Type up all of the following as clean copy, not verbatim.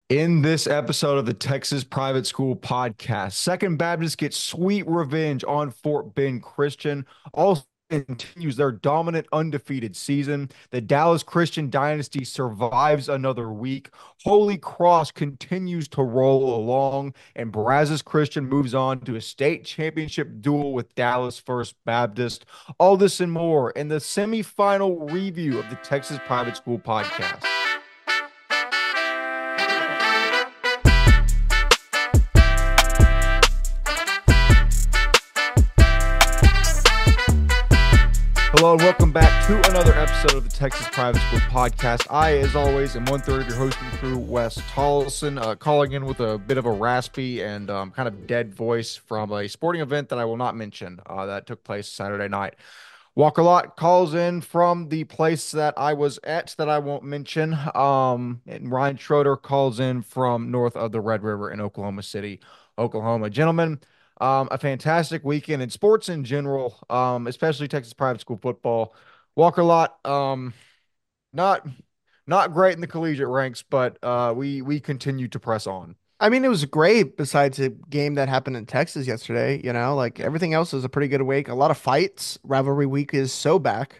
In this episode of the Texas Private School Podcast, Second Baptist gets sweet revenge on Fort Bend Christian. Also continues their dominant undefeated season. The Dallas Christian dynasty survives another week. Holy Cross continues to roll along, and Brazos Christian moves on to a state championship duel with Dallas First Baptist. All this and more in the semifinal review of the Texas Private School Podcast. Hello and welcome back to another episode of the Texas Private School Podcast. I, as always, am one-third of your hosting crew, Wes Tollison, calling in with a bit of a raspy and kind of dead voice from a sporting event that I will not mention that took place Saturday night. Walker Lot calls in from the place that I was at that I won't mention. And Ryan Schroeder calls in from north of the Red River in Oklahoma City, Oklahoma. Gentlemen, a fantastic weekend in sports in general, especially Texas private school football. Walker Lot, not not great in the collegiate ranks, but we continue to press on. I mean, it was great besides a game that happened in Texas yesterday, like everything else was a pretty good week. A lot of fights. Rivalry week is so back.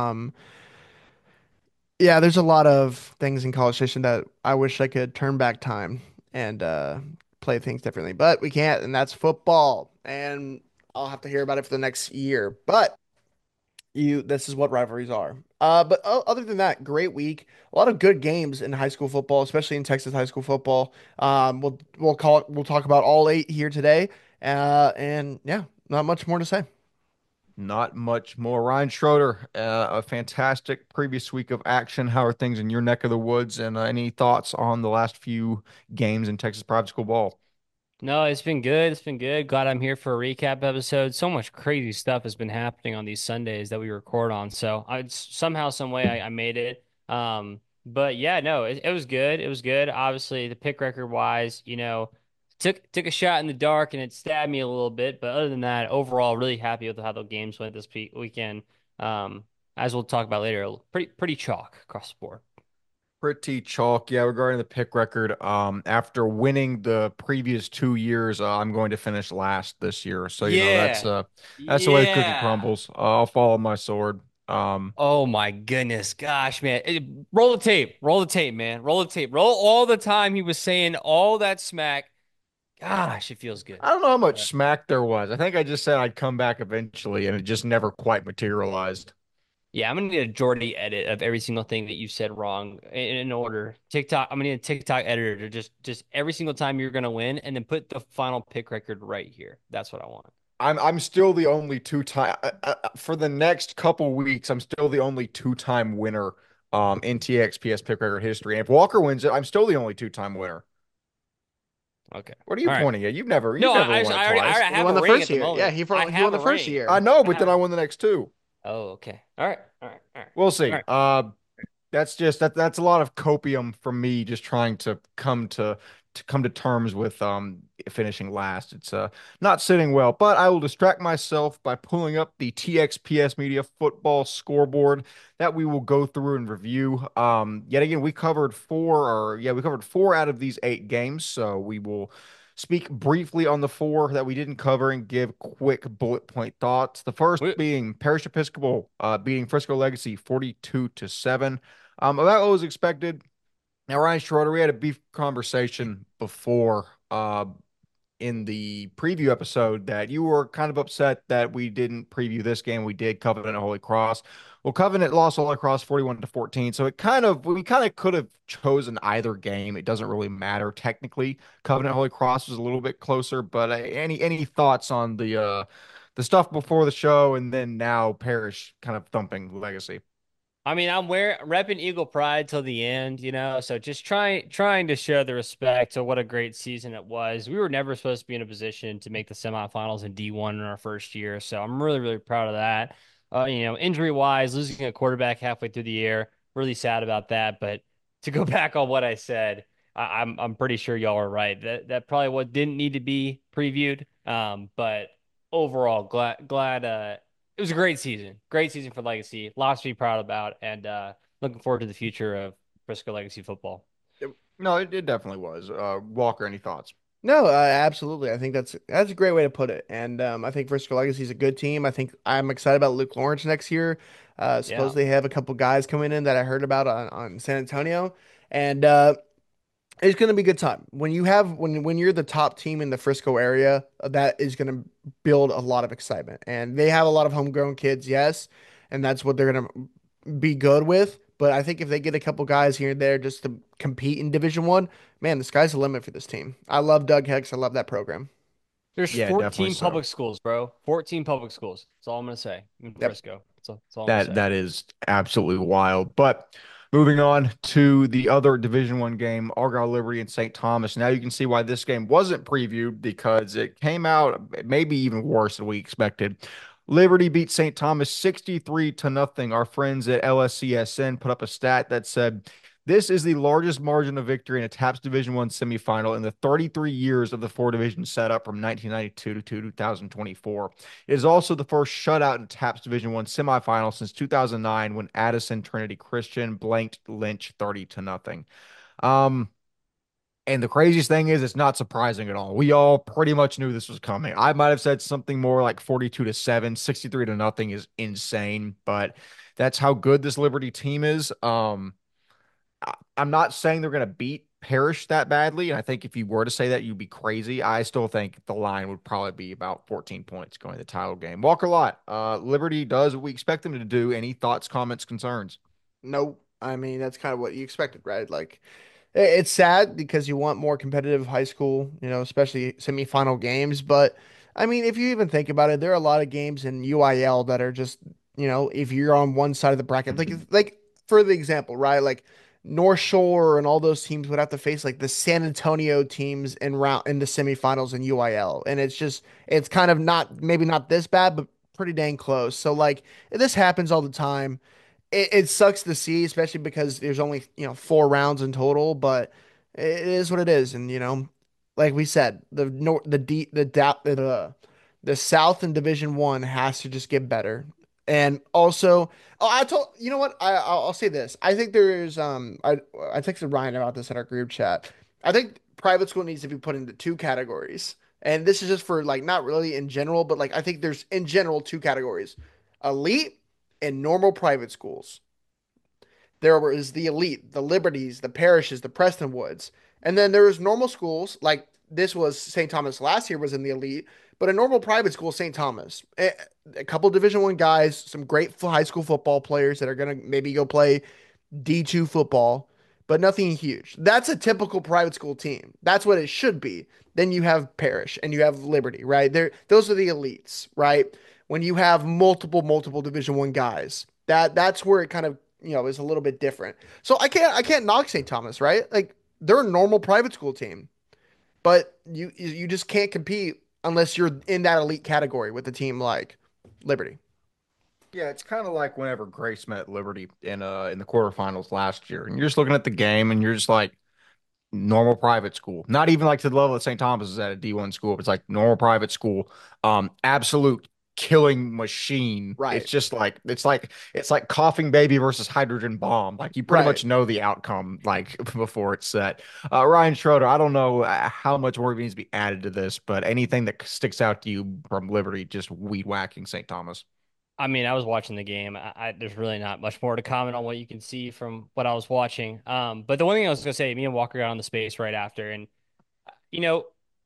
Yeah, there's a lot of things in College Station that I wish I could turn back time and play things differently, but we can't, and that's football. And I'll have to hear about it for the next year. But this is what rivalries are. But other than that, great week. A lot of good games in high school football, especially in Texas high school football. We'll talk about all eight here today. And yeah, not much more to say. Not much more. Ryan Schroeder, a fantastic previous week of action. How are things in your neck of the woods? And any thoughts on the last few games in Texas private school ball? No, it's been good. It's been good. Glad I'm here for a recap episode. So much crazy stuff has been happening on these Sundays that we record on. So somehow, some way, I made it. But yeah, no, it was good. It was good. Obviously, the pick record wise, took a shot in the dark and it stabbed me a little bit. But other than that, overall, really happy with how the games went this weekend. Um, as we'll talk about later, pretty chalk across the board. Pretty chalk, yeah, regarding the pick record. After winning the previous 2 years, I'm going to finish last this year. So, Yeah. that's the way the cookie Yeah. crumbles. I'll follow my sword. Oh my goodness, gosh, man. Roll the tape. Roll the tape, man. Roll the tape. Roll all the time he was saying all that smack. Gosh, it feels good. I don't know how much Uh, smack there was. I think I just said I'd come back eventually, and it just never quite materialized. Yeah, I'm gonna need a Jordy edit of every single thing that you said wrong in order. TikTok, I'm gonna need a TikTok editor to just every single time you're gonna win and then put the final pick record right here. That's what I want. I'm still the only two-time for the next couple weeks. I'm still the only two-time winner in TXPS pick record history. And if Walker wins it, I'm still the only two-time winner. Okay. What are you All right. pointing at? You've No, never I, won it I already twice. I He have won a the ring first at the year. Yeah, moment. I he won have the a first ring. year. I know, I but then have. I won the next two. Oh, okay. All right. All right. All right. We'll All see. right. That's a lot of copium from me just trying to come to terms with finishing last. It's not sitting well, but I will distract myself by pulling up the TXPS Media football scoreboard that we will go through and review. Yet again, we covered four out of these eight games, so we will speak briefly on the four that we didn't cover and give quick bullet point thoughts. The first Wait, being Parish Episcopal beating Frisco Legacy 42-7. About what was expected. Now, Ryan Schroeder, we had a beef conversation before in the preview episode that you were kind of upset that we didn't preview this game. We did Covenant and Holy Cross. Well, Covenant lost Holy Cross 41-14. So we kind of could have chosen either game. It doesn't really matter technically. Covenant Holy Cross was a little bit closer, but any thoughts on the stuff before the show and then now Parish kind of thumping Legacy? I mean, I'm repping Eagle Pride till the end, so just trying to show the respect to what a great season it was. We were never supposed to be in a position to make the semifinals in D1 in our first year, so I'm really, really proud of that. Injury wise, losing a quarterback halfway through the year, really sad about that. But to go back on what I said, I'm pretty sure y'all are right. That probably what didn't need to be previewed. But overall, glad it was a great season. Great season for Legacy. Lots to be proud about, and looking forward to the future of Frisco Legacy football. No, it definitely was. Walker, any thoughts? No, absolutely. I think that's a great way to put it. And I think Frisco Legacy is a good team. I think I'm excited about Luke Lawrence next year. Yeah. Supposedly they have a couple guys coming in that I heard about on San Antonio, and it's going to be a good time. When you're the top team in the Frisco area, that is going to build a lot of excitement. And they have a lot of homegrown kids, yes, and that's what they're going to be good with. But I think if they get a couple guys here and there just to compete in Division One, man, the sky's the limit for this team. I love Doug Hex. I love that program. There's Yeah, definitely 14 so. public schools, bro. 14 public schools. That's all I'm gonna say in Yep. Frisco. That's all I'm gonna That say. that is absolutely wild. But moving on to the other Division One game, Argyle Liberty and St. Thomas. Now you can see why this game wasn't previewed because it came out maybe even worse than we expected. Liberty beat St. Thomas 63 to nothing. Our friends at LSCSN put up a stat that said this is the largest margin of victory in a TAPS Division One semifinal in the 33 years of the four division setup from 1992 to 2024. It is also the first shutout in TAPS Division One semifinal since 2009 when Addison Trinity Christian blanked Lynch 30 to nothing. Um, and the craziest thing is, it's not surprising at all. We all pretty much knew this was coming. I might have said something more like 42 to 7, 63 to nothing is insane, but that's how good this Liberty team is. I'm not saying they're going to beat Parrish that badly. And I think if you were to say that, you'd be crazy. I still think the line would probably be about 14 points going to the title game. Walker Lot, Liberty does what we expect them to do. Any thoughts, comments, concerns? Nope. I mean, that's kind of what you expected, right? Like, it's sad because you want more competitive high school, especially semifinal games. But I mean, if you even think about it, there are a lot of games in UIL that are just, if you're on one side of the bracket, like for the example, right? Like North Shore and all those teams would have to face like the San Antonio teams in the semifinals in UIL, and it's kind of not maybe not this bad, but pretty dang close. So like this happens all the time. It sucks to see, especially because there's only, 4 rounds in total, but it is what it is. And, like we said, the South in Division One has to just get better. And also, oh, you know what? I'll say this. I think I texted Ryan about this in our group chat. I think private school needs to be put into two categories. And this is just for like, not really in general, but like, I think there's in general two categories: elite in normal private schools. There was the elite, the Liberties, the Parishes, the Prestonwoods. And then there was normal schools, like this was St. Thomas last year was in the elite, but a normal private school, St. Thomas. A couple Division One guys, some great high school football players that are gonna maybe go play D2 football, but nothing huge. That's a typical private school team. That's what it should be. Then you have Parish and you have Liberty, right? Those are the elites, right? When you have multiple Division One guys, that's where it kind of, is a little bit different. So I can't knock St. Thomas, right? Like they're a normal private school team, but you just can't compete unless you're in that elite category with a team like Liberty. Yeah, it's kind of like whenever Grace met Liberty in the quarterfinals last year, and you're just looking at the game, and you're just like normal private school, not even like to the level that St. Thomas is at a D1 school. But it's like normal private school, absolute killing machine. It's Right. just like it's like coughing baby versus hydrogen bomb. Like you pretty Right. much know the outcome like before it's set. Ryan Schroeder, I don't know how much more needs to be added to this, but anything that sticks out to you from Liberty just weed whacking St. Thomas. I mean, I was watching the game. There's really not much more to comment on what you can see from what I was watching. But the one thing I was gonna say, me and Walker got on the space right after, and you know,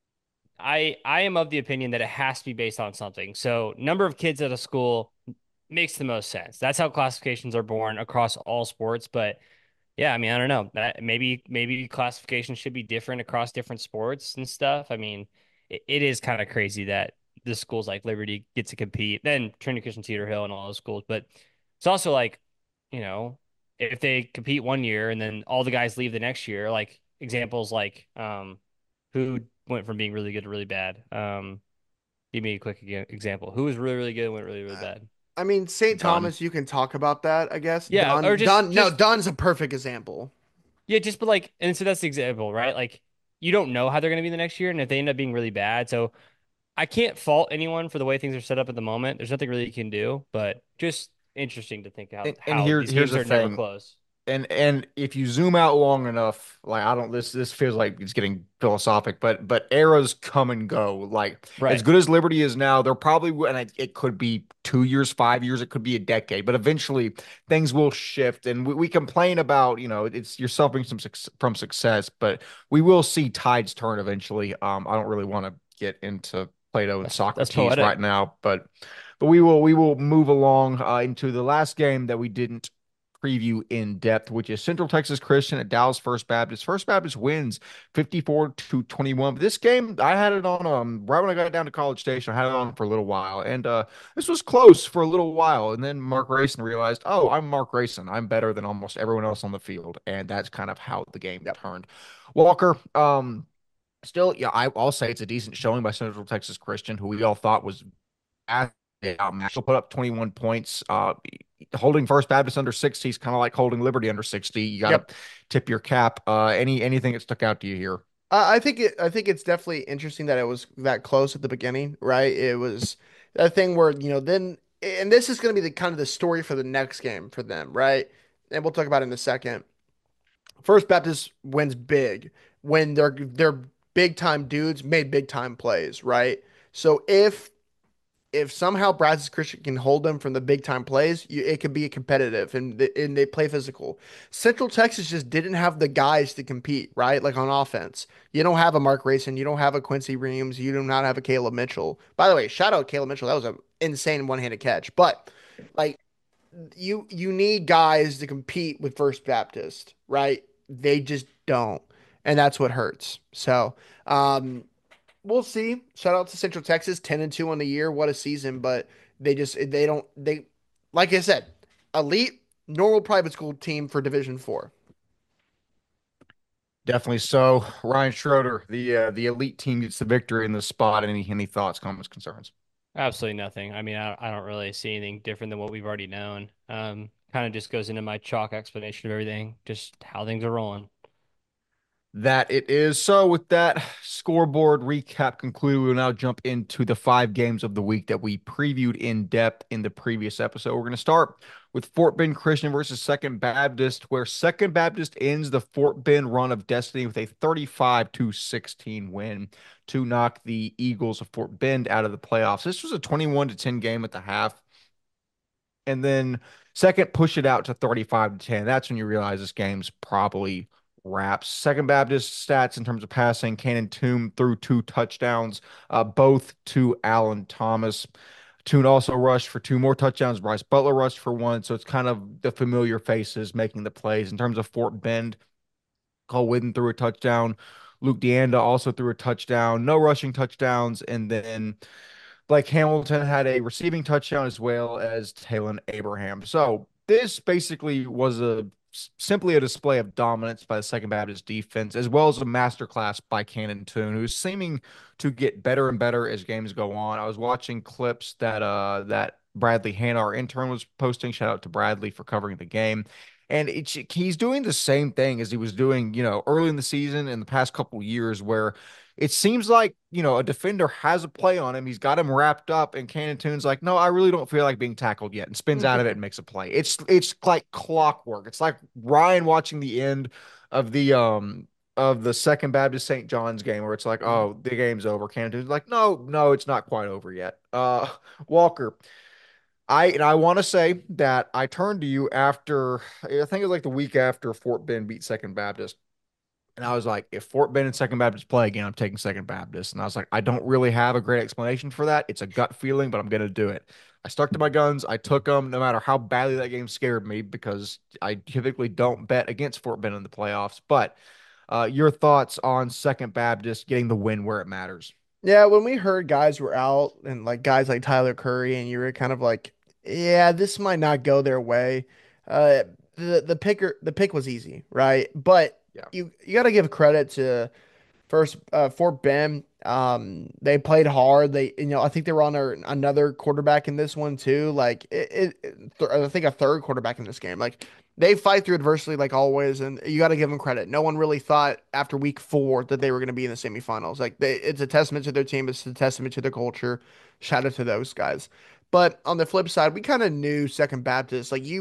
I am of the opinion that it has to be based on something. So number of kids at a school makes the most sense. That's how classifications are born across all sports. But yeah, I mean, I don't know. Maybe classification should be different across different sports and stuff. I mean, it is kind of crazy that the schools like Liberty get to compete, then Trinity Christian Cedar Hill and all those schools. But it's also like, you know, if they compete one year and then all the guys leave the next year, like examples like who went from being really good to really bad. Give me a quick example. Who was really good and went really Uh, bad. I mean, St. Done. Thomas, you can talk about that, I guess. Yeah, or No, just Dunn's a perfect example. yeah, just but like, and so that's the example, right? Like, you don't know how they're going to be the next year, and if they end up being really bad, so I can't fault anyone for the way things are set up at the moment. There's nothing really you can do, but just interesting to think And how these here's games the are never thing. close. and if you zoom out long enough, like I don't this feels like it's getting philosophic, but eras come and go. Like as Right. good as Liberty is now, they're probably and it could be 2 years, 5 years, it could be a decade, but eventually things will shift. And we complain about, it's you're suffering from success, but we will see tides turn eventually. I don't really want to get into Plato and That's Socrates poetic. right now, but we will move along into the last game that we didn't preview in depth, which is Central Texas Christian at Dallas First Baptist. First Baptist wins 54-21. But this game, I had it on right when I got down to College Station. I had it on for a little while, and this was close for a little while. And then Mark Racing realized, oh, I'm Mark Racing. I'm better than almost everyone else on the field, and that's kind of how the game Yep. turned. Walker, still, yeah, I'll say it's a decent showing by Central Texas Christian, who we all thought was at He'll put up 21 points. Holding First Baptist under 60 is kind of like holding Liberty under 60. You got Yep. to tip your cap. Anything that stuck out to you here? I think it's definitely interesting that it was that close at the beginning, right? It was a thing where, then and this is going to be the kind of the story for the next game for them, right? And we'll talk about it in a second. First Baptist wins big when they're big time dudes made big time plays, right? So if somehow Brazos Christian can hold them from the big time plays, it could be competitive and they play physical. Central Texas just didn't have the guys to compete, right? Like on offense. You don't have a Mark Rayson, you don't have a Quincy Reams, you do not have a Caleb Mitchell. By the way, shout out Caleb Mitchell. That was an insane one-handed catch. But like you need guys to compete with First Baptist, right? They just don't. And that's what hurts. So, we'll see. Shout out to Central Texas, 10-2 on the year. What a season! But they don't like I said, elite normal private school team for Division 4. Definitely so. Ryan Schroeder, the elite team gets the victory in the spot. Any thoughts, comments, concerns? Absolutely nothing. I mean, I don't really see anything different than what we've already known. Kind of just goes into my chalk explanation of everything, just how things are rolling. That it is. So, with that scoreboard recap concluded, we will now jump into the 5 games of the week that we previewed in depth in the previous episode. We're going to start with Fort Bend Christian versus Second Baptist, where Second Baptist ends the Fort Bend run of destiny with a 35-16 win to knock the Eagles of Fort Bend out of the playoffs. This was a 21-10 game at the half. And then second, push it out to 35-10. That's when you realize this game's probably wraps. Second Baptist stats in terms of passing, Cannon Toom threw 2 touchdowns, both to Allen Thomas. Toon also rushed for 2 more touchdowns. Bryce Butler rushed for 1. So it's kind of the familiar faces making the plays. In terms of Fort Bend, Cole Whidden threw a touchdown. Luke Deanda also threw a touchdown. No rushing touchdowns. And then Blake Hamilton had a receiving touchdown as well as Talon Abraham. So this basically was simply a display of dominance by the Second Baptist defense, as well as a masterclass by Cannon Toon, who's seeming to get better and better as games go on. I was watching clips that Bradley Hanna, our intern, was posting. Shout out to Bradley for covering the game. And he's doing the same thing as he was doing, early in the season in the past couple years, where it seems like, a defender has a play on him. He's got him wrapped up, and Cannon Toon's like, no, I really don't feel like being tackled yet, and spins out of it and makes a play. It's like clockwork. It's like Ryan watching the end of the Second Baptist St. John's game where it's like, oh, the game's over. Cannon Toon's like, no, no, it's not quite over yet. Walker, I want to say that I turned to you after I think it was like the week after Fort Bend beat Second Baptist. And I was like, if Fort Bend and Second Baptist play again, I'm taking Second Baptist. And I was like, I don't really have a great explanation for that. It's a gut feeling, but I'm going to do it. I stuck to my guns. I took them no matter how badly that game scared me because I typically don't bet against Fort Bend in the playoffs. But your thoughts on Second Baptist getting the win where it matters? Yeah, when we heard guys were out and like guys like Tyler Curry and you were kind of like, yeah, this might not go their way. Uh the pick was easy, right? But Yeah. you got to give credit to first, Fort Bend, they played hard. I think they were on another quarterback in this one too. Like I think a third quarterback in this game. Like they fight through adversity like always, and you got to give them credit. No one really thought after week 4 that they were going to be in the semifinals. Like it's a testament to their team. It's a testament to their culture. Shout out to those guys. But on the flip side, we kind of knew Second Baptist. Like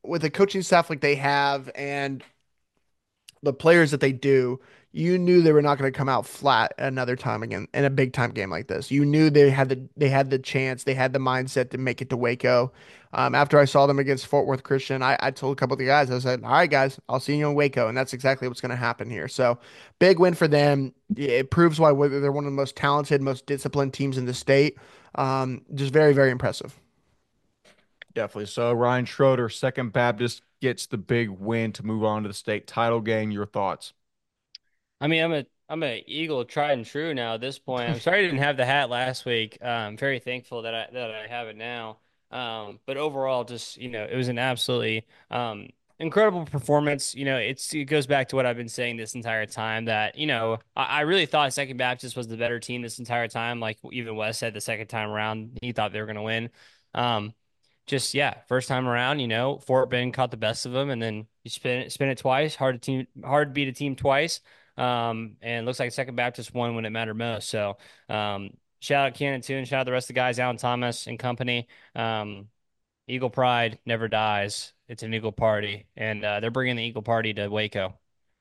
with a coaching staff like they have and the players that they do, you knew they were not going to come out flat another time again in a big time game like this. You knew they had the chance, they had the mindset to make it to Waco. After I saw them against Fort Worth Christian, I told a couple of the guys, I said, "All right, guys, I'll see you in Waco," and that's exactly what's going to happen here. So, big win for them. It proves why they're one of the most talented, most disciplined teams in the state. Just very, very impressive. Definitely. So Ryan Schroeder, Second Baptist, gets the big win to move on to the state title game. Your thoughts? I mean, I'm a Eagle tried and true now at this point. I'm sorry I didn't have the hat last week. I'm very thankful that I have it now. But overall, just it was an absolutely incredible performance. It goes back to what I've been saying this entire time that I really thought Second Baptist was the better team this entire time. Like even Wes said the second time around, he thought they were going to win. Um, just yeah, first time around, Fort Bend caught the best of them, and then you spin it twice. Hard to beat a team twice. And it looks like Second Baptist won when it mattered most. So, shout out Cannon too, and shout out the rest of the guys, Alan Thomas and company. Um, Eagle Pride never dies. It's an Eagle party, and they're bringing the Eagle party to Waco.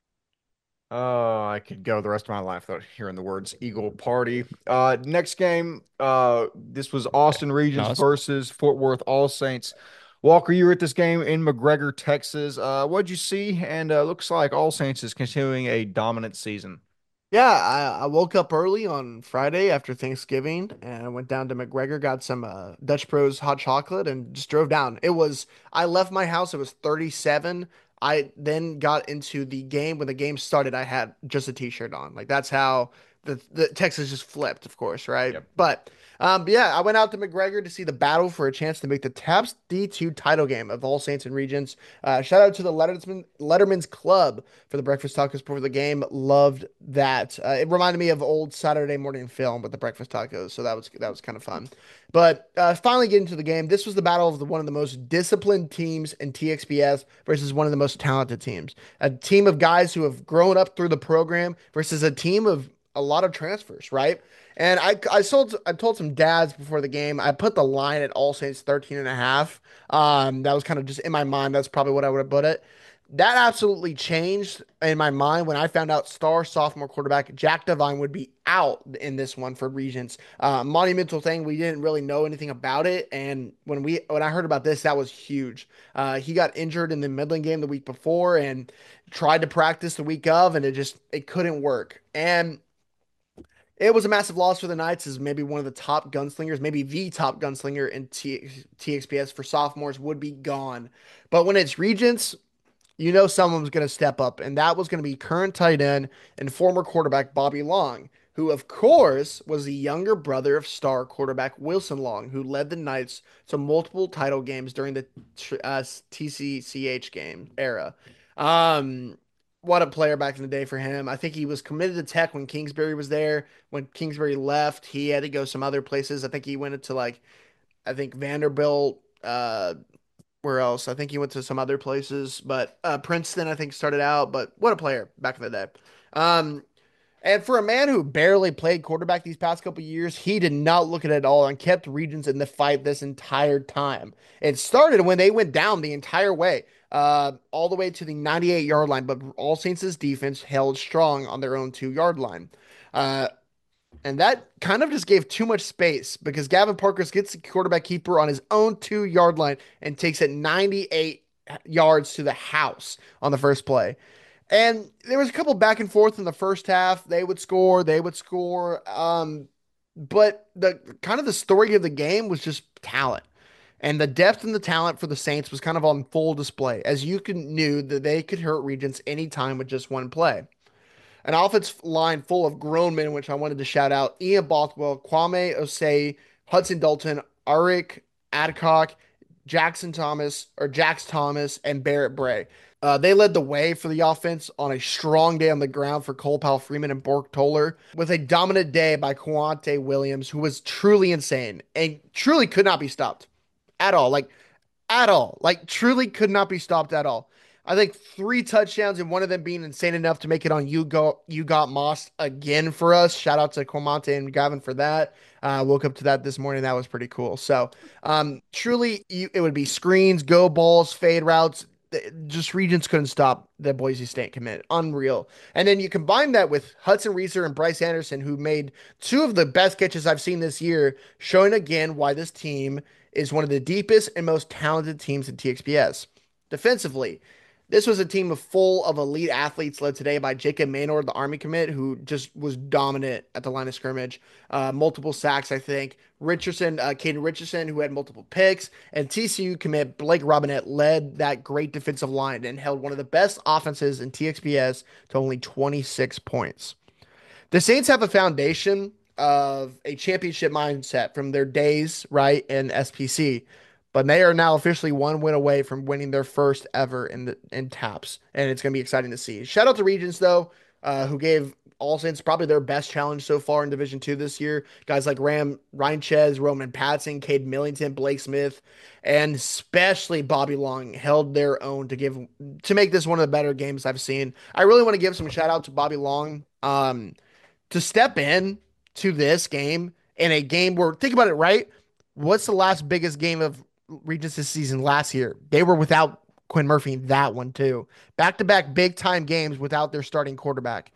Oh, I could go the rest of my life without hearing the words Eagle Party. Next game, this was Austin No, Regions it's versus Fort Worth All Saints. Walker, you were at this game in McGregor, Texas. What'd you see? And looks like All Saints is continuing a dominant season. Yeah, I woke up early on Friday after Thanksgiving and I went down to McGregor, got some Dutch Bros hot chocolate and just drove down. I left my house, it was 37. I then got into the game. When the game started, I had just a t-shirt on. Like that's how the Texas just flipped, of course, right? Yep. But yeah, I went out to McGregor to see the battle for a chance to make the TAPS D2 title game of All Saints and Regents. Shout out to the Letterman's Club for the breakfast tacos before the game. Loved that. It reminded me of old Saturday morning film with the breakfast tacos, so that was kind of fun. But finally getting to the game, this was the battle of one of the most disciplined teams in TXPS versus one of the most talented teams. A team of guys who have grown up through the program versus a team of a lot of transfers, right? And I told some dads before the game, I put the line at All Saints 13 and a half. That was kind of just in my mind. That's probably what I would have put it. That absolutely changed in my mind when I found out star sophomore quarterback Jack Devine would be out in this one for Regents. Monumental thing. We didn't really know anything about it, and when I heard about this, that was huge. He got injured in the Midland game the week before and tried to practice the week of, and it couldn't work. And it was a massive loss for the Knights as maybe one of the top gunslingers, maybe the top gunslinger in TXPS for sophomores would be gone. But when it's Regents, you know someone's going to step up, and that was going to be current tight end and former quarterback Bobby Long, who, of course, was the younger brother of star quarterback Wilson Long, who led the Knights to multiple title games during the TCCH game era. Um, what a player back in the day for him. I think he was committed to Tech when Kingsbury was there. When Kingsbury left, he had to go some other places. I think he went into I think Vanderbilt, where else? I think he went to some other places, but Princeton, I think, started out. But what a player back in the day. Um, and for a man who barely played quarterback these past couple years, he did not look at it at all and kept Regents in the fight this entire time. It started when they went down the entire way, all the way to the 98-yard line, but All Saints' defense held strong on their own 2-yard line. Uh, and that kind of just gave too much space because Gavin Parkers gets the quarterback keeper on his own 2-yard line and takes it 98 yards to the house on the first play. And there was a couple back and forth in the first half. They would score, they would score. But the story of the game was just talent. And the depth and the talent for the Saints was kind of on full display, as knew that they could hurt Regents anytime with just one play. An offense line full of grown men, which I wanted to shout out: Ian Bothwell, Kwame Osei, Hudson Dalton, Arik Adcock, Jax Thomas, and Barrett Bray. They led the way for the offense on a strong day on the ground for Cole Powell Freeman and Bork Toller, with a dominant day by Quante Williams, who was truly insane and truly could not be stopped at all. Like, at all. Like, truly could not be stopped at all. I think 3 touchdowns and one of them being insane enough to make it on you got Moss again for us. Shout out to Cormonte and Gavin for that. Woke up to that this morning. That was pretty cool. So, truly, it would be screens, go balls, fade routes. Just Regents couldn't stop the Boise State commit. Unreal. And then you combine that with Hudson Reeser and Bryce Anderson, who made two of the best catches I've seen this year, showing again why this team is one of the deepest and most talented teams in TXPS. Defensively, this was a team full of elite athletes led today by Jacob Maynard, the Army commit, who just was dominant at the line of scrimmage. Multiple sacks, I think. Caden Richardson, who had multiple picks, and TCU commit Blake Robinette led that great defensive line and held one of the best offenses in TXPS to only 26 points. The Saints have a foundation of a championship mindset from their days, right, in SPC, but they are now officially 1 win away from winning their first ever in TAPS, and it's going to be exciting to see. Shout out to Regents though, who gave All Saints probably their best challenge so far in Division Two this year. Guys like Ryan Ches, Roman Patson, Cade Millington, Blake Smith, and especially Bobby Long held their own to make this one of the better games I've seen. I really want to give some shout out to Bobby Long. To step in to this game in a game where, think about it, right? What's the last biggest game of Regents this season last year? They were without Quinn Murphy in that one too. Back to back big time games without their starting quarterback.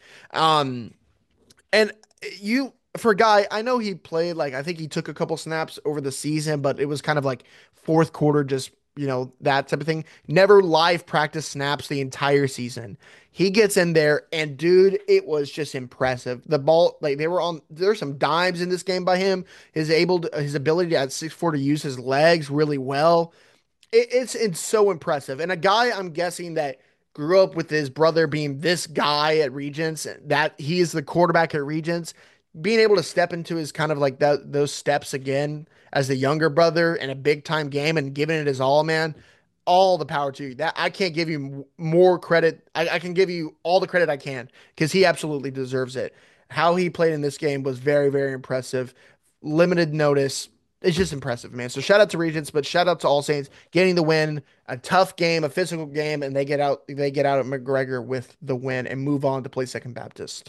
And you for a guy, I know he played like I think he took a couple snaps over the season, but it was kind of like fourth quarter, just that type of thing. Never live practice snaps the entire season. He gets in there and dude, it was just impressive. The ball, like there's some dimes in this game by him. His ability to at 6'4" to use his legs really well. It's so impressive. And a guy I'm guessing that grew up with his brother being this guy at Regents, that he is the quarterback at Regents, being able to step into his kind of like those steps again as the younger brother in a big time game and giving it his all, man. All the power to you. That I can't give you more credit. I can give you all the credit I can because he absolutely deserves it. How he played in this game was very, very impressive. Limited notice, it's just impressive, man. So shout out to Regents, but shout out to All Saints getting the win. A tough game, a physical game, and they get out. They get out at McGregor with the win and move on to play Second Baptist.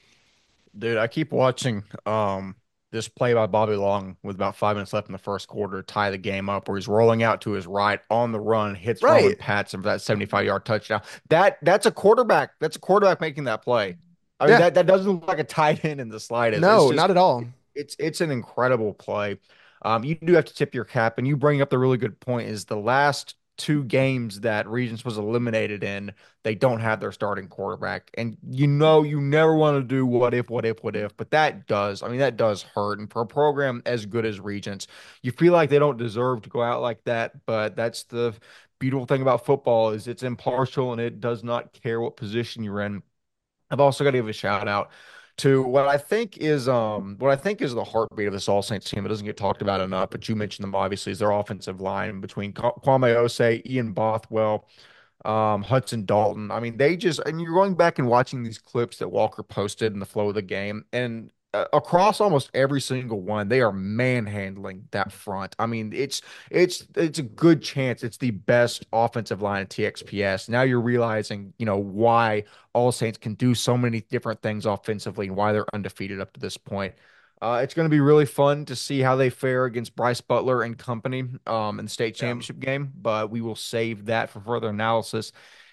Dude, I keep watching this play by Bobby Long with about 5 minutes left in the first quarter tie the game up, where he's rolling out to his right on the run, hits Roman Right? Patson for that 75-yard touchdown. That's a quarterback. That's a quarterback making that play. I mean, Yeah. that doesn't look like a tight end in the slightest. It's No, just not at all. it's an incredible play. You do have to tip your cap, and you bring up the really good point is the last two games that Regents was eliminated in, they don't have their starting quarterback. And you never want to do what if, but that does. I mean, that does hurt. And for a program as good as Regents, you feel like they don't deserve to go out like that, but that's the beautiful thing about football is it's impartial and it does not care what position you're in. I've also got to give a shout out to what I think is the heartbeat of this All Saints team. It doesn't get talked about enough, but you mentioned them obviously is their offensive line between Kwame Osei, Ian Bothwell, Hudson Dalton. I mean, and you're going back and watching these clips that Walker posted in the flow of the game, and across almost every single one, they are manhandling that front. I mean, it's a good chance it's the best offensive line at TXPS. Now you're realizing, why All Saints can do so many different things offensively and why they're undefeated up to this point. It's going to be really fun to see how they fare against Bryce Butler and company in the state Yeah. championship game, but we will save that for further analysis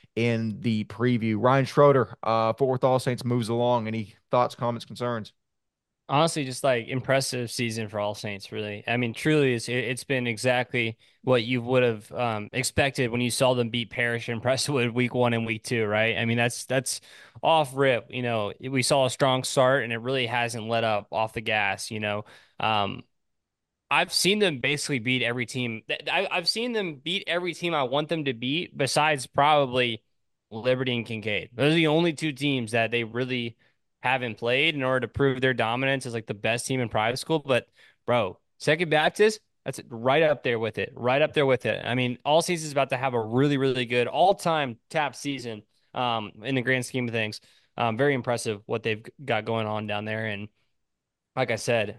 in the preview. Ryan Schroeder, Fort Worth All Saints moves along. Any thoughts, comments, concerns? Honestly, just like impressive season for All Saints, really. I mean, truly, it's been exactly what you would have expected when you saw them beat Parrish and Prestwood week 1 and week 2, right? I mean, that's off rip. We saw a strong start and it really hasn't let up off the gas. Um, I've seen them basically beat every team. I've seen them beat every team I want them to beat, besides probably Liberty and Kincaid. Those are the only two teams that they really haven't played in order to prove their dominance as like the best team in private school. But bro, Second Baptist, that's right up there with it. Right up there with it. I mean, All Saints is about to have a really, really good all-time tap season in the grand scheme of things. Very impressive what they've got going on down there. And like I said,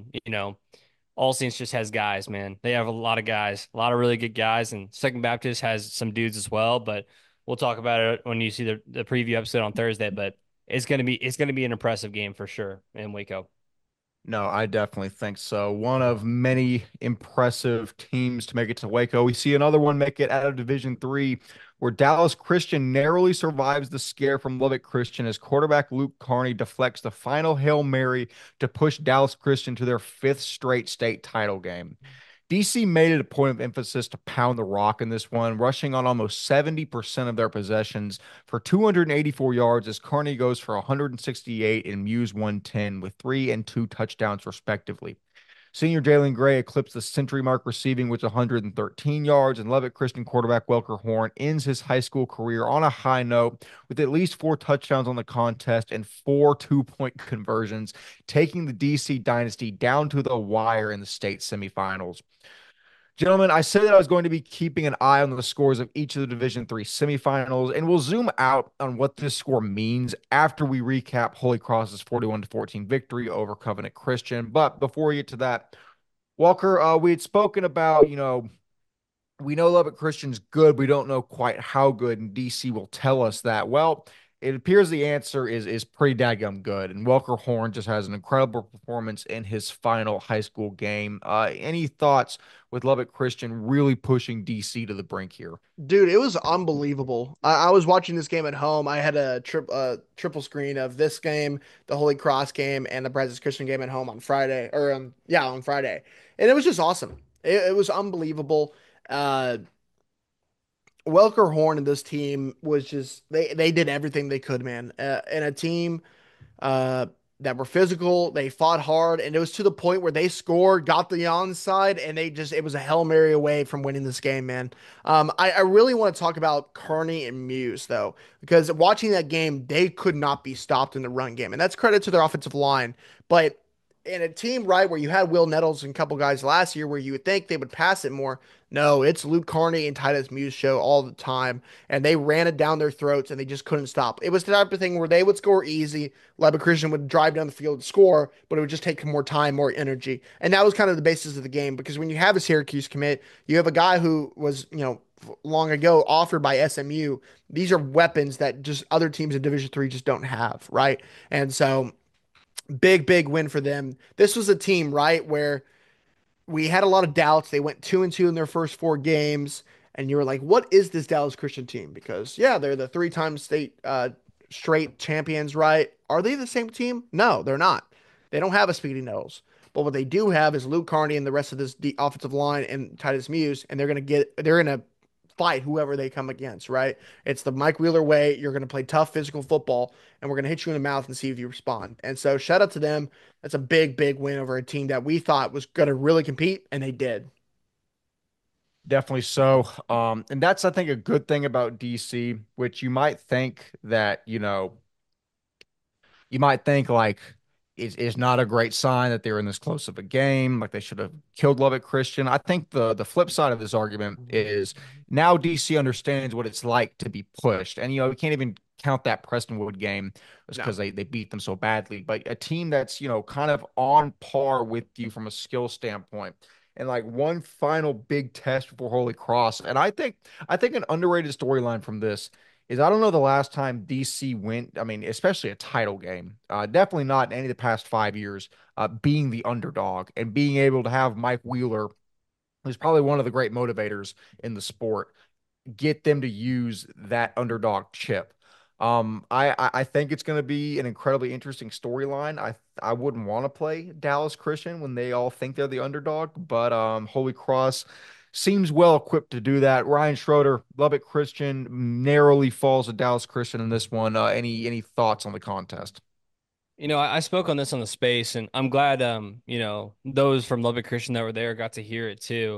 all Saints just has guys, man. They have a lot of guys, a lot of really good guys, and Second Baptist has some dudes as well. But we'll talk about it when you see the preview episode on Thursday. But it's gonna be an impressive game for sure in Waco. No, I definitely think so. One of many impressive teams to make it to Waco. We see another one make it out of Division Three, where Dallas Christian narrowly survives the scare from Lubbock Christian as quarterback Luke Carney deflects the final Hail Mary to push Dallas Christian to their fifth straight state title game. DC made it a point of emphasis to pound the rock in this one, rushing on almost 70% of their possessions for 284 yards as Carney goes for 168 and Muse 110 with 3 and 2 touchdowns respectively. Senior Jalen Gray eclipsed the century mark receiving with 113 yards, and Lubbock Christian quarterback Welker Horn ends his high school career on a high note with at least 4 touchdowns on the contest and 4 2-point conversions, taking the DC dynasty down to the wire in the state semifinals. Gentlemen, I said that I was going to be keeping an eye on the scores of each of the Division Three semifinals, and we'll zoom out on what this score means after we recap Holy Cross's 41-14 victory over Covenant Christian. But before we get to that, Walker, we had spoken about, we know Lubbock Christian's good. We don't know quite how good, and DC will tell us that. Well, it appears the answer is pretty daggum good, and Welker Horn just has an incredible performance in his final high school game. Any thoughts with Lubbock Christian really pushing DC to the brink here? Dude, it was unbelievable. I was watching this game at home. I had a triple screen of this game, the Holy Cross game, and the Brazos Christian game at home on Friday, or yeah, on Friday, and it was just awesome. It was unbelievable. Uh, Welker Horn and this team was just they did everything they could, man. And a team uh, that were physical. They fought hard, and it was to the point where they scored, got the onside, and it was a Hail Mary away from winning this game, man. I really want to talk about Kearney and Muse, though, because watching that game, they could not be stopped in the run game, and that's credit to their offensive line. But in a team, right, where you had Will Nettles and a couple guys last year where you would think they would pass it more, no, it's Luke Carney and Titus Muse show all the time, and they ran it down their throats and they just couldn't stop. It was the type of thing where they would score easy. Lubbock Christian would drive down the field and score, but it would just take more time, more energy. And that was kind of the basis of the game because when you have a Syracuse commit, you have a guy who was, long ago offered by SMU. These are weapons that just other teams in Division Three just don't have, right? And so big win for them. This was a team, right, where we had a lot of doubts. They went 2-2 in their first 4 games, and you were like, "What is this Dallas Christian team?" Because yeah, they're the 3 time state straight champions, right? Are they the same team? No, they're not. They don't have a Speedy Knowles. But what they do have is Luke Carney and the rest of this offensive line and Titus Muse, and they're gonna fight whoever they come against, right? It's the Mike Wheeler way. You're gonna play tough physical football, and we're gonna hit you in the mouth and see if you respond. And so shout out to them. That's a big win over a team that we thought was gonna really compete, and they did. Definitely so. And that's, I think, a good thing about DC, which you might think that, you might think like is not a great sign that they're in this close of a game. Like they should have killed Lubbock Christian. I think the flip side of this argument is now DC understands what it's like to be pushed. And we can't even count that Prestonwood game just No. because they beat them so badly. But a team that's, kind of on par with you from a skill standpoint. And like one final big test before Holy Cross. And I think an underrated storyline from this is I don't know the last time DC went, I mean, especially a title game, definitely not in any of the past 5 years, being the underdog and being able to have Mike Wheeler, who's probably one of the great motivators in the sport, get them to use that underdog chip. I think it's going to be an incredibly interesting storyline. I wouldn't want to play Dallas Christian when they all think they're the underdog, but Holy Cross seems well equipped to do that. Ryan Schroeder, Lubbock Christian, narrowly falls to Dallas Christian in this one. Any thoughts on the contest? I spoke on this on the space, and I'm glad those from Lubbock Christian that were there got to hear it too.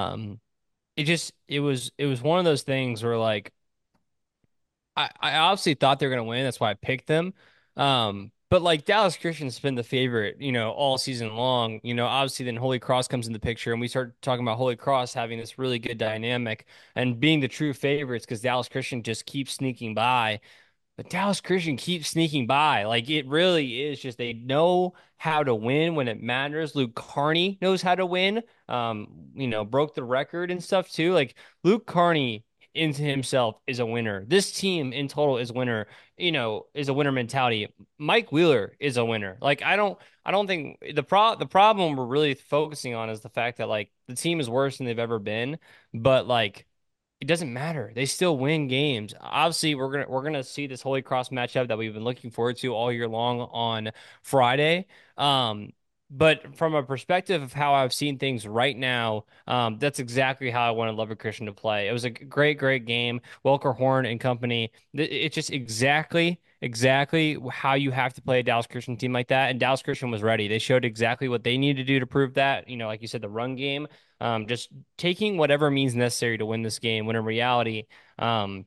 It was one of those things where like I obviously thought they were gonna win. That's why I picked them. But like Dallas Christian's been the favorite, all season long. Obviously then Holy Cross comes in the picture, and we start talking about Holy Cross having this really good dynamic and being the true favorites because Dallas Christian just keeps sneaking by. But Dallas Christian keeps sneaking by. Like it really is just they know how to win when it matters. Luke Carney knows how to win. Broke the record and stuff too. Like Luke Carney into himself is a winner. This team in total is winner, is a winner mentality. Mike Wheeler is a winner. Like I don't think the problem we're really focusing on is the fact that like the team is worse than they've ever been, but like it doesn't matter. They still win games. Obviously, we're gonna see this Holy Cross matchup that we've been looking forward to all year long on Friday. Um, but from a perspective of how I've seen things right now, that's exactly how I wanted Lubbock Christian to play. It was a great, great game. Welker Horn and company. It's just exactly how you have to play a Dallas Christian team like that. And Dallas Christian was ready. They showed exactly what they needed to do to prove that. Like you said, the run game. Just taking whatever means necessary to win this game. When in reality, um,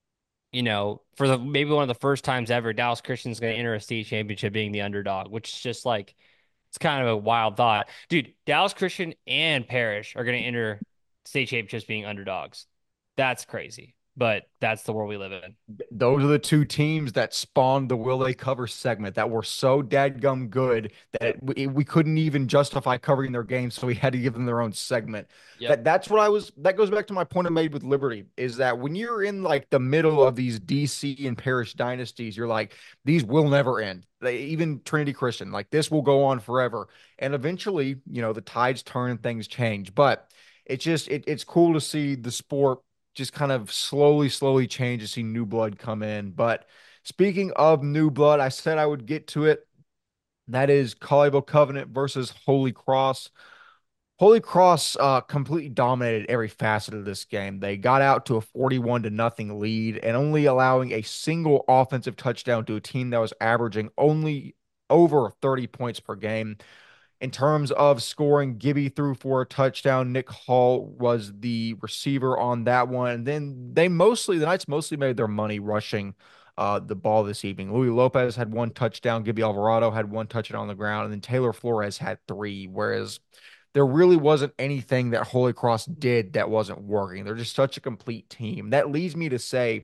for the maybe one of the first times ever, Dallas Christian's going to enter a state championship being the underdog, which is just like it's kind of a wild thought, dude. Dallas Christian and Parrish are going to enter state championships being underdogs. That's crazy, but that's the world we live in. Those are the two teams that spawned the Will They Cover segment that were so dadgum good that we couldn't even justify covering their games, so we had to give them their own segment. Yep. That goes back to my point I made with Liberty, is that when you're in like the middle of these DC and Parish dynasties, you're like, these will never end. Even Trinity Christian, like this will go on forever. And eventually, the tides turn and things change. But it's cool to see the sport just kind of slowly change to see new blood come in. But speaking of new blood, I said I would get to it. That is Colleyville Covenant versus Holy Cross. Holy Cross completely dominated every facet of this game. They got out to a 41 to nothing lead and only allowing a single offensive touchdown to a team that was averaging only over 30 points per game. In terms of scoring, Gibby threw for a touchdown. Nick Hall was the receiver on that one. And then the Knights mostly made their money rushing the ball this evening. Louis Lopez had one touchdown. Gibby Alvarado had one touchdown on the ground. And then Taylor Flores had three, whereas there really wasn't anything that Holy Cross did that wasn't working. They're just such a complete team. That leads me to say,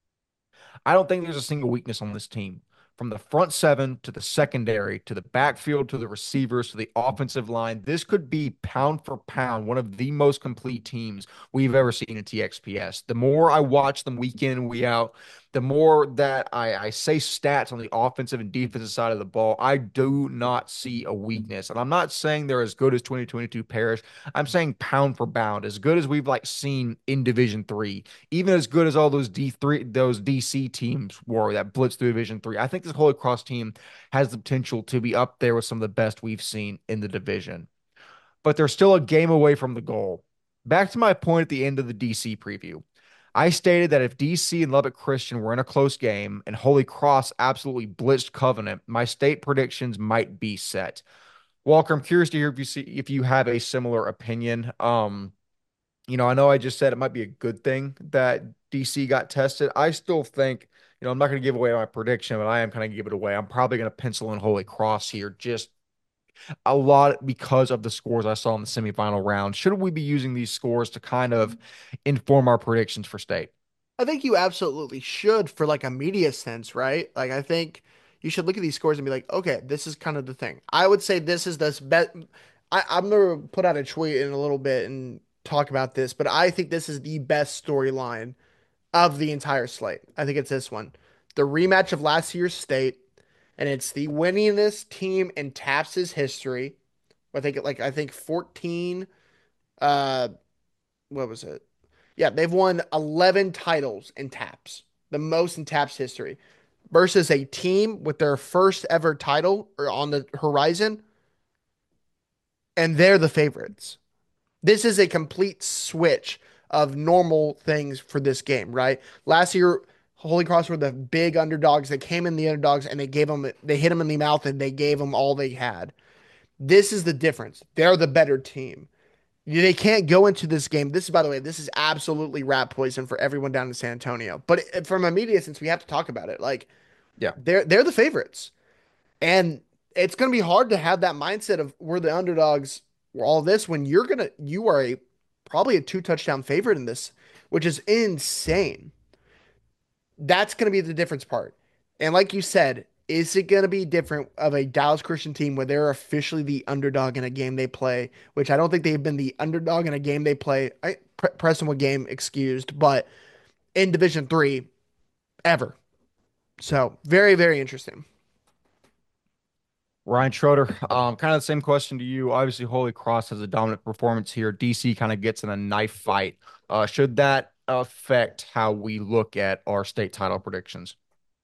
I don't think there's a single weakness on this team. From the front seven to the secondary to the backfield to the receivers to the offensive line, this could be pound for pound one of the most complete teams we've ever seen in TXPS. The more I watch them week in and week out, the more that I say stats on the offensive and defensive side of the ball, I do not see a weakness. And I'm not saying they're as good as 2022 Parish. I'm saying pound for pound, as good as we've like seen in Division Three, even as good as all those those DC teams were that blitzed through Division Three. I think this Holy Cross team has the potential to be up there with some of the best we've seen in the division. But they're still a game away from the goal. Back to my point at the end of the DC preview. I stated that if DC and Lubbock Christian were in a close game and Holy Cross absolutely blitzed Covenant, my state predictions might be set. Walker, I'm curious to hear if you have a similar opinion. I know I just said it might be a good thing that DC got tested. I still think, I'm not going to give away my prediction, but I am kind of give it away. I'm probably going to pencil in Holy Cross here, just a lot because of the scores I saw in the semifinal round. Should we be using these scores to kind of inform our predictions for state? I think you absolutely should for like a media sense, right? Like I think you should look at these scores and be like, okay, this is kind of the thing. I would say this is the best. I'm gonna put out a tweet in a little bit and talk about this, but I think this is the best storyline of the entire slate. I think it's this one. The rematch of last year's state, and it's the winningest team in Taps's history. I think 14 uh what was it? Yeah, they've won 11 titles in Taps, the most in Taps history, versus a team with their first ever title or on the horizon, and they're the favorites. This is a complete switch of normal things for this game, right? Last year, Holy Cross were the big underdogs. They came in the underdogs and they hit them in the mouth and they gave them all they had. This is the difference. They're the better team. They can't go into this game. This is, by the way, this is absolutely rat poison for everyone down in San Antonio. But from a media sense, we have to talk about it. Like Yeah. they're the favorites, and it's going to be hard to have that mindset of we're the underdogs, we're all this when you are a probably a two touchdown favorite in this, which is insane. That's going to be the difference part. And like you said, is it going to be different of a Dallas Christian team where they're officially the underdog in a game they play, which I don't think they've been the underdog in a game they play. Prestonwood game excused, but in Division Three ever. So very, very interesting. Ryan Schroeder, kind of the same question to you. Obviously, Holy Cross has a dominant performance here. DC kind of gets in a knife fight. Should that affect how we look at our state title predictions?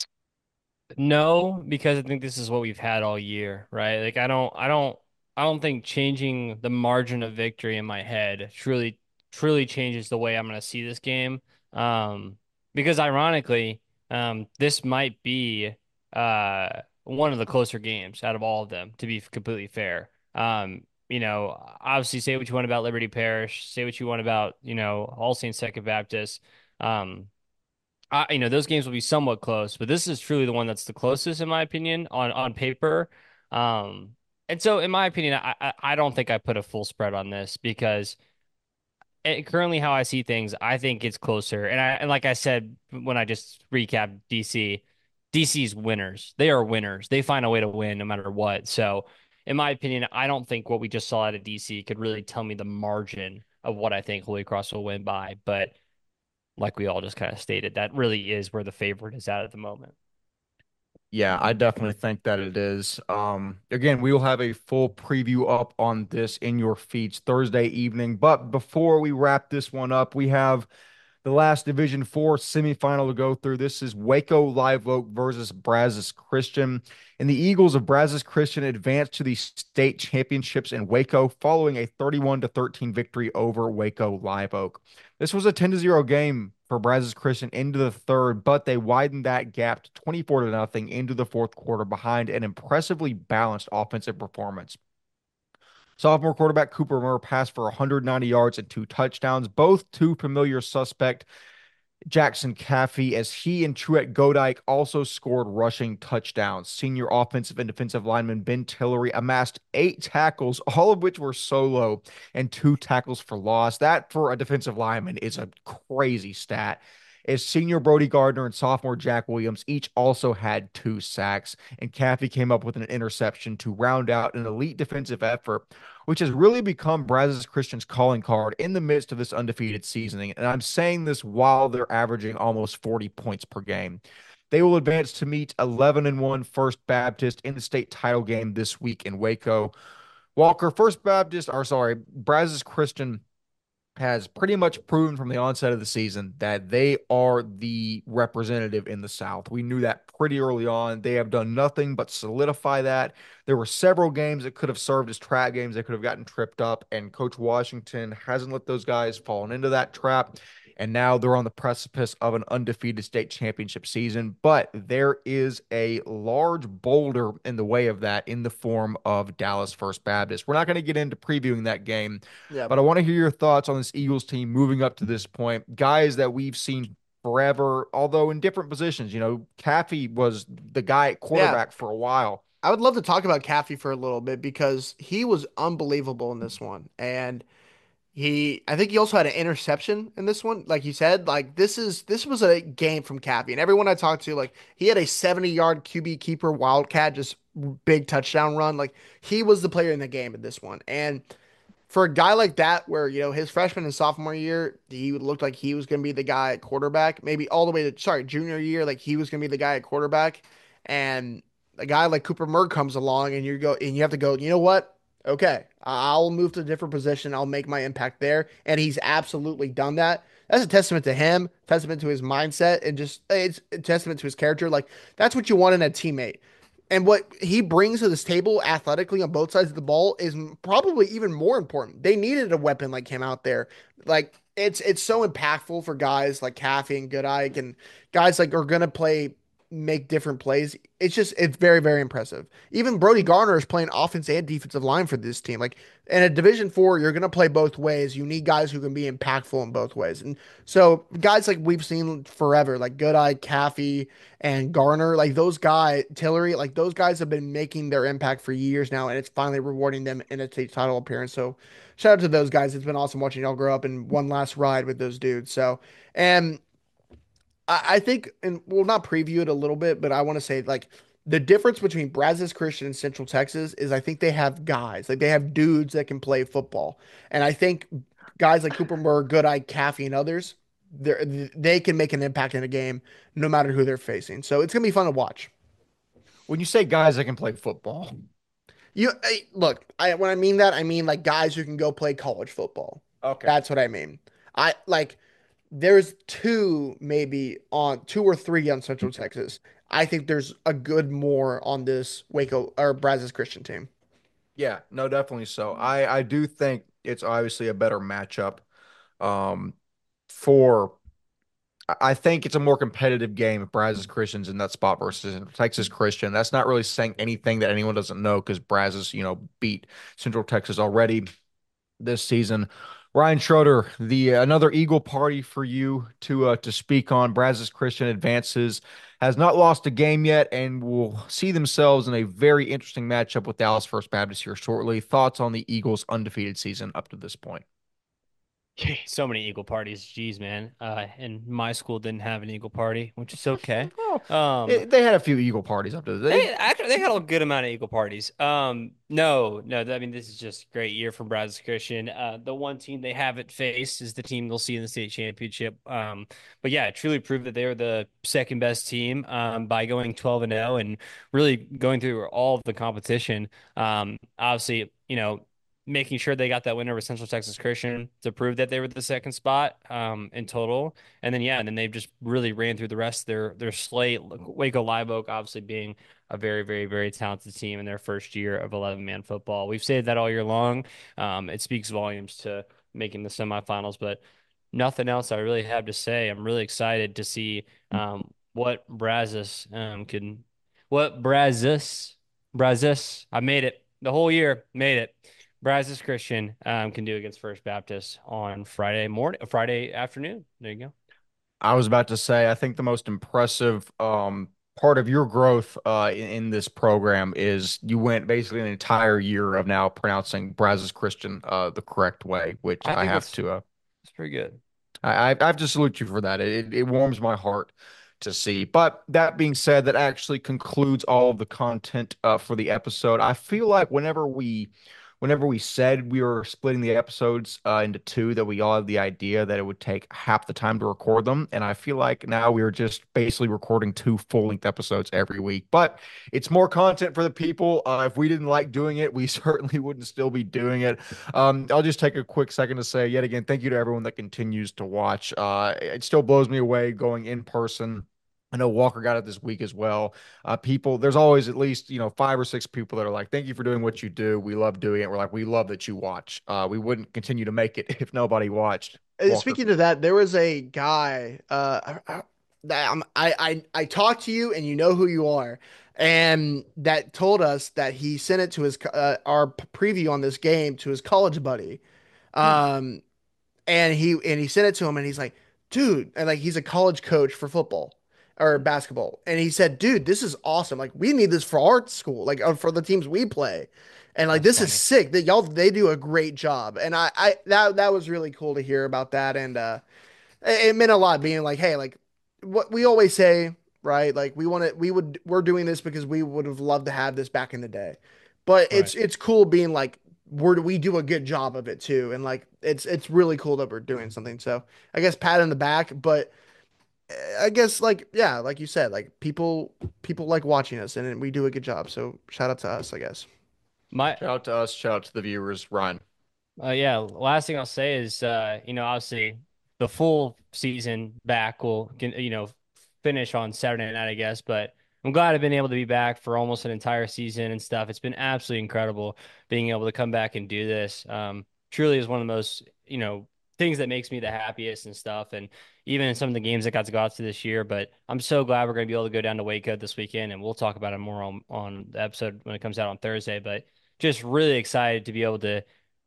No, because I think this is what we've had all year, right? Like I don't think changing the margin of victory in my head truly changes the way I'm going to see this game. Um, because ironically, this might be one of the closer games out of all of them, to be completely fair. Obviously say what you want about Liberty Parish, say what you want about, All Saints Second Baptist. Um, those games will be somewhat close, but this is truly the one that's the closest, in my opinion, on paper. Um, and so, in my opinion, I don't think I put a full spread on this because currently, how I see things, I think it's closer. And like I said when I just recapped DC's winners. They are winners. They find a way to win no matter what. So, in my opinion, I don't think what we just saw out of DC could really tell me the margin of what I think Holy Cross will win by, but like we all just kind of stated, that really is where the favorite is at the moment. Yeah, I definitely think that it is. Again, we will have a full preview up on this in your feeds Thursday evening. But before we wrap this one up, we have the last Division Four semifinal to go through. This is Waco Live Oak versus Brazos Christian. And the Eagles of Brazos Christian advanced to the state championships in Waco following a 31-13 victory over Waco Live Oak. This was a 10-0 game for Brazos Christian into the third, but they widened that gap to 24-0 into the fourth quarter behind an impressively balanced offensive performance. Sophomore quarterback Cooper Murr passed for 190 yards and 2 touchdowns, both to familiar suspect Jackson Caffey, as he and Truett Godike also scored rushing touchdowns. Senior offensive and defensive lineman Ben Tillery amassed 8 tackles, all of which were solo, and 2 tackles for loss. That, for a defensive lineman, is a crazy stat. As senior Brody Gardner and sophomore Jack Williams each also had 2 sacks, and Caffey came up with an interception to round out an elite defensive effort, which has really become Brazos Christian's calling card in the midst of this undefeated seasoning. And I'm saying this while they're averaging almost 40 points per game. They will advance to meet 11-1 First Baptist in the state title game this week in Waco. Walker, Brazos Christian has pretty much proven from the onset of the season that they are the representative in the South. We knew that pretty early on. They have done nothing but solidify that. There were several games that could have served as trap games that could have gotten tripped up, and Coach Washington hasn't let those guys fall into that trap. And now they're on the precipice of an undefeated state championship season. But there is a large boulder in the way of that in the form of Dallas First Baptist. We're not going to get into previewing that game, Yeah. but I want to hear your thoughts on this Eagles team moving up to this point. Guys that we've seen forever, although in different positions. Caffey was the guy at Yeah. quarterback for a while. I would love to talk about Caffey for a little bit because he was unbelievable in this one. And I think he also had an interception in this one. Like you said, like this was a game from Caffey. And everyone I talked to, like he had a 70-yard QB keeper wildcat, just big touchdown run. Like he was the player in the game in this one. And for a guy like that, where his freshman and sophomore year, he looked like he was going to be the guy at quarterback, maybe all the way to junior year, like he was going to be the guy at quarterback, and a guy like Cooper Murr comes along, and you have to go, you know what? Okay, I'll move to a different position. I'll make my impact there, and he's absolutely done that. That's a testament to him, testament to his mindset, and just it's a testament to his character. Like that's what you want in a teammate. And what he brings to this table athletically on both sides of the ball is probably even more important. They needed a weapon like him out there. Like it's so impactful for guys like Caffey and Goodike and guys like are gonna make different plays. It's very, very impressive. Even Brody Garner is playing offense and defensive line for this team. Like in a Division Four, you're gonna play both ways. You need guys who can be impactful in both ways. And so guys like we've seen forever, like Goodike, Caffey, and Garner, like those guys, Tillery, like those guys have been making their impact for years now, and it's finally rewarding them in a state title appearance. So shout out to those guys. It's been awesome watching y'all grow up in one last ride with those dudes. So and I think, and we'll not preview it a little bit, but I want to say like the difference between Brazos Christian and Central Texas is I think they have guys, like they have dudes that can play football. And I think guys like Cooper Murr, Goodeye, Caffey, and others, they can make an impact in a game no matter who they're facing. So it's gonna be fun to watch. When you say guys that can play football, Look, when I mean that, I mean like guys who can go play college football. okay. That's what I mean. I like there's two or three on Central Texas. I think there's a good more on this Waco or Brazos Christian team. Yeah, no, definitely so. I do think it's obviously a better matchup. Um, for I think it's a more competitive game if Brazos Christian's in that spot versus Texas Christian. That's not really saying anything that anyone doesn't know because Brazos, beat Central Texas already this season. Ryan Schroeder, the another Eagle party for you to speak on. Brazos Christian advances, has not lost a game yet, and will see themselves in a very interesting matchup with Dallas First Baptist here shortly. Thoughts on the Eagles' undefeated season up to this point? So many Eagle parties, geez, man. And my school didn't have an Eagle party, which is okay. Well, Um, they had a few Eagle parties up to this. they had a good amount of Eagle parties. No, I mean this is just a great year for Brazos Christian. The one team they haven't faced is the team they'll see in the state championship. But yeah, it truly proved that they were the second best team by going 12-0 and really going through all of the competition. Obviously, making sure they got that win over Central Texas Christian to prove that they were the second spot in total. And then they've just really ran through the rest of their slate. Waco Live Oak obviously being a very, very, very talented team in their first year of 11-man football. We've said that all year long. It speaks volumes to making the semifinals, but nothing else I really have to say. I'm really excited to see what Brazos Brazos, I made it the whole year, made it. Brazos Christian can do against First Baptist on Friday afternoon. There you go. I was about to say, I think the most impressive part of your growth in this program is you went basically an entire year of now pronouncing Brazos Christian the correct way, which I I think have to that's pretty good. I have to salute you for that. It warms my heart to see. But that being said, that actually concludes all of the content for the episode. I feel like whenever we said we were splitting the episodes into two, that we all had the idea that it would take half the time to record them. And I feel like now we're just basically recording two full-length episodes every week. But it's more content for the people. If we didn't like doing it, we certainly wouldn't still be doing it. I'll just take a quick second to say yet again, thank you to everyone that continues to watch. It still blows me away going in person. I know Walker got it this week as well. There's always at least, five or six people that are like, thank you for doing what you do. We love doing it. We're like, we love that you watch. We wouldn't continue to make it if nobody watched. Walker. Speaking of that, there was a guy that I talked to you and you know who you are, and that told us that he sent it to his our preview on this game to his college buddy. Hmm. Um, and he sent it to him and he's like, dude, and like he's a college coach for football or basketball. And he said, dude, this is awesome. Like we need this for our school, like for the teams we play. And like That's this is funny. sick that y'all they do a great job. And I that was really cool to hear about that. And it meant a lot being like, hey, like what we always say, right? Like we're doing this because we would have loved to have this back in the day. But Right. it's cool being like we do a good job of it too. And like it's really cool that we're doing something. So I guess pat in the back, but I guess like yeah, like you said, like people like watching us and we do a good job. So shout out to us, I guess. My Shout out to us. Shout out to the viewers. Ryan. Yeah, last thing I'll say is obviously the full season back will finish on Saturday night, I guess, but I'm glad I've been able to be back for almost an entire season and stuff. It's been absolutely incredible being able to come back and do this. Truly is one of the most, things that makes me the happiest and stuff. And even in some of the games that got to go out to this year, but I'm so glad we're going to be able to go down to Waco this weekend, and we'll talk about it more on the episode when it comes out on Thursday. But just really excited to be able to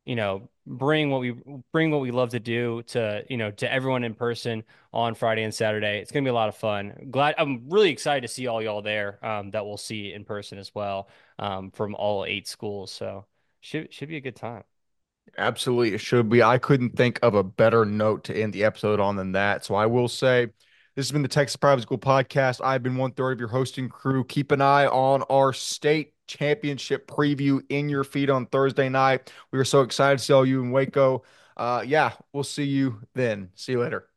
bring what we love to do to everyone in person on Friday and Saturday. It's gonna be a lot of fun. I'm really excited to see all y'all there that we'll see in person as well from all 8 schools. So should be a good time. Absolutely, it should be. I couldn't think of a better note to end the episode on than that. So I will say, this has been the Texas Private School Podcast. I've been one third of your hosting crew. Keep an eye on our state championship preview in your feed on Thursday night. We are so excited to see all you in Waco. Yeah, we'll see you then. See you later.